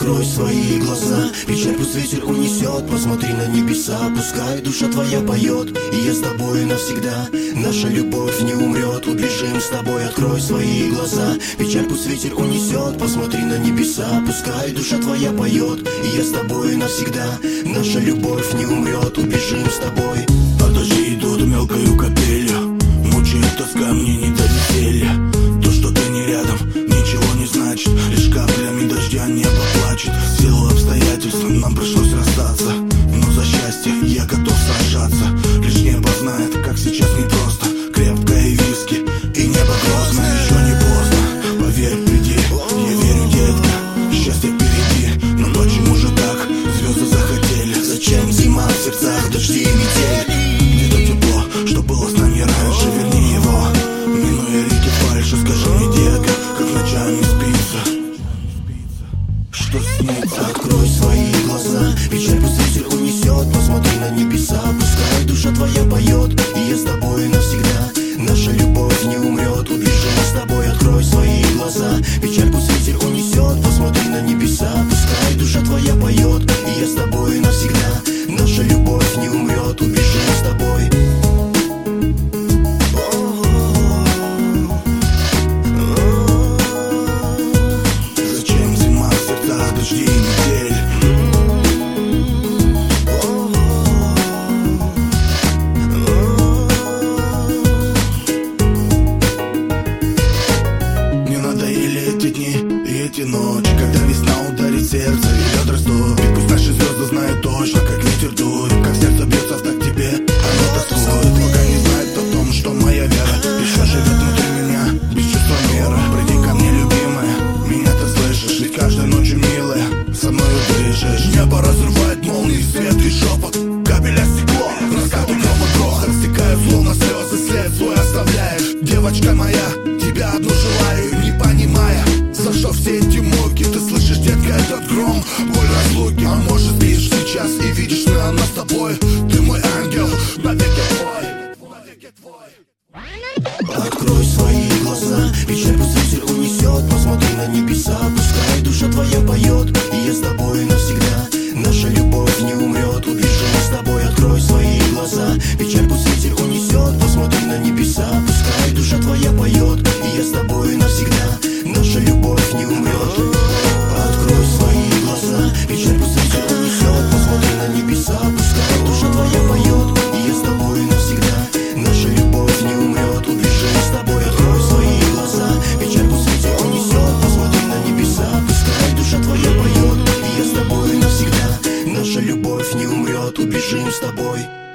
Открой свои глаза, печаль пусть ветер унесет. Посмотри на небеса, пускай душа твоя поет. И я с тобой навсегда, наша любовь не умрет. Убежим с тобой, открой свои глаза, печаль пусть ветер унесет. Посмотри на небеса, пускай душа твоя поет. И я с тобой навсегда, наша любовь не умрет. Убежим с тобой. А дожди идут мелкою капелью, мучает тоска, мне не до веселья. То, что ты не рядом, ничего не значит, лишь каплями дождя небо плачет. В силу обстоятельств нам пришлось расстаться, но за счастье я готов сражаться. Лишь небо знает, как сейчас непросто. Крепкое виски и небо грозное. Еще не поздно, поверь, приди, я верю, детка, счастье впереди. Но почему же так звезды захотели? Зачем зима в сердцах, дожди и метель? Где-то тепло, что было с нами раньше, верни его. Минуя реки фальши, скажи мне, детка, как ночами спится, что снится. Открой свои глаза, печаль пусть ветер унесет. Посмотри на небеса, пускай душа твоя поет. И я с тобой навсегда, наша любовь не умрет. Убежим с тобой, открой свои глаза, печаль пусть ветер унесет. Посмотри на небеса, пускай душа твоя поет. И я с тобой навсегда, наша любовь не умрет. Убежим с тобой. Зачем зима в сердцах, дожди и метель? Мне надоели эти дни и эти ночи, когда весна ударит в сердце и лед растут. Ведь пусть наши звезды знают точно, как ветер дует, как сердце бьется в такт тебе, оно тоскует. Пока не знает о том, что моя вера еще живет внутри меня, без чувства меры. Приди ко мне, любимая, меня ты слышишь, ведь каждой ночью, милая, со мною дышишь. Небо разрывает молнии, свет и шепот, капеля стекло, раскаты грома грохот, стекают словно слезы, след свой оставляешь. Девочка моя, тебя одну желаю, не понимая, за что все эти муки. Ты слышишь, детка, этот гром, боль разлуки. А может, спишь сейчас и видишь, что нас с тобой. Ты мой ангел, навеки твой, навеки твой. Открой свои глаза, печаль пусть ветер унесет. Посмотри на небеса, пускай душа твоя поет. И я с тобой навсегда, наша любовь не умрет. Убежим с тобой, открой свои глаза, печаль пусть ветер унесет. Посмотри на небеса, пускай душа твоя поет. И я с тобой навсегда, наша любовь не умрет. Открой свои глаза, печаль пусть ветер унесет. Посмотри на небеса, пускай душа твоя поет. И я с тобой навсегда, наша любовь не умрет. Убежим с тобой, открой свои глаза, печаль пусть ветер унесет. Посмотри на небеса, пускай душа твоя поет. И я с тобой навсегда, наша любовь не умрет. Убежим с тобой.